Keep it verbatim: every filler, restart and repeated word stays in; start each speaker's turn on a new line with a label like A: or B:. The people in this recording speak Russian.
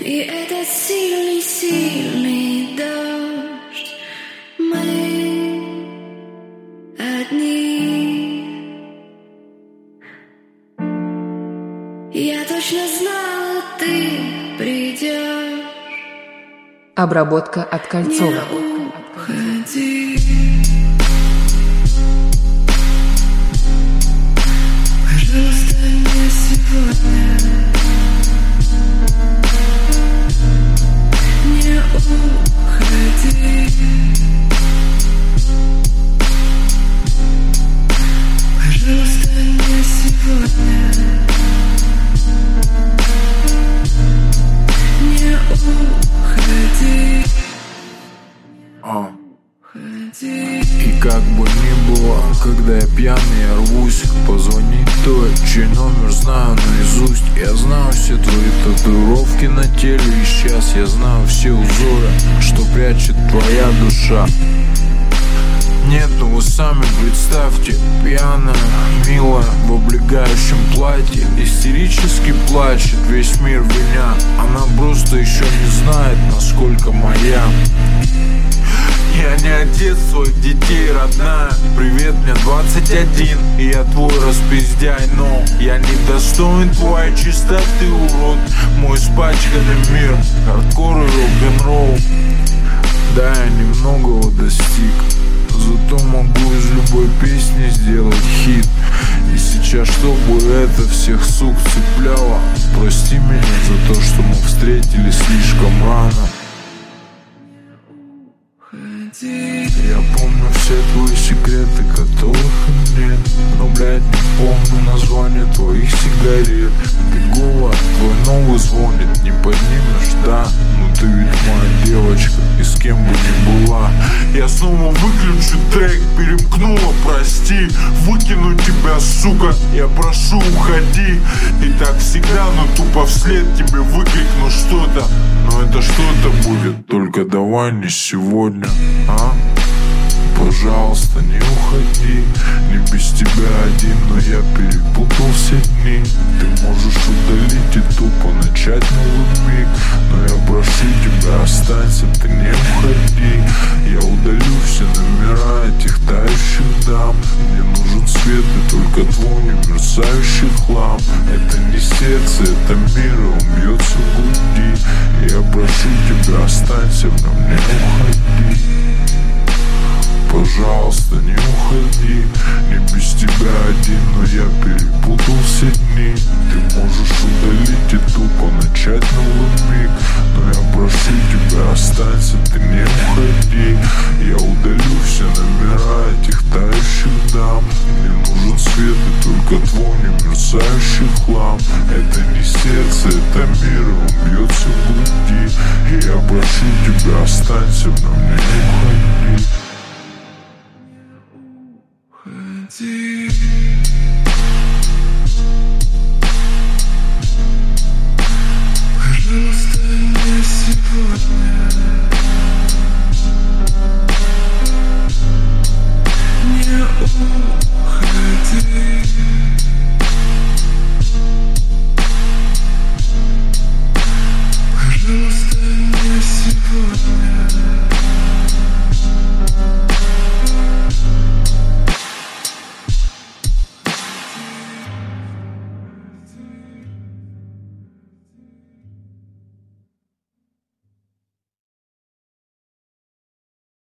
A: И этот сильный, сильный дождь, мы одни. Я точно знала, ты придешь.
B: Обработка от Кольцова.
A: Не уходи. Пожалуйста, не сегодня. Не уходи. Пожалуйста, не сегодня. Не уходи.
C: А. И как бы ни было, когда я пьяный, я рвусь позвонить той, чей номер знаю наизусть. Я знаю все твои татуировки на теле, и сейчас я знаю все узоры, что прячет твоя душа. Нет, ну вы сами представьте, пьяная, милая, в облегающем платье, истерически плачет, весь мир виня. Она просто еще не знает, насколько моя. Я не отец своих детей, родная. Привет, мне двадцать один, и я твой распиздяй, но я не достоин твоей чистоты, урод. Мой испачканный мир, хардкор и рок-н-ролл. Да, я немногого достиг, зато могу из любой песни сделать хит. И сейчас, чтобы это всех сук цепляло, прости меня за то, что мы встретились слишком рано. Я помню все твои секреты, которых нет, но, блядь, не помню название твоих сигарет. Бегова, твой новый звонит, не поднимешь, да? Ну ты ведь моя девочка, и с кем бы ни была. Я снова выключу трек, перемкнула, прости. Выкину тебя, сука, я прошу, уходи. И так всегда, но тупо вслед тебе выкрикну что-то. Но это что-то будет, только давай не сегодня, а? Пожалуйста, не уходи. Не без тебя один, но я перепутал все дни. Ты можешь удалить и тупо начать новый миг, но я прошу тебя, останься, ты не уходи. Я удалю все номера этих тающих дам. Мне нужен свет и только твой немерцающий хлам. Это не сердце, это мир, и он бьется в груди. Я прошу тебя, останься, но не уходи. Пожалуйста, не уходи. Не без тебя один, но я перепутал все дни. Ты можешь удалить и тупо начать новый миг, но я прошу тебя, останься, ты не уходи. Я удалю все номера этих тающих дам. Мне нужен свет и только твой немерцающий хлам. Это не сердце, это мир, и он бьется в груди. И я прошу тебя, останься, но мне не уходи.
A: Уходи. Пожалуйста, не сегодня. Не уходи.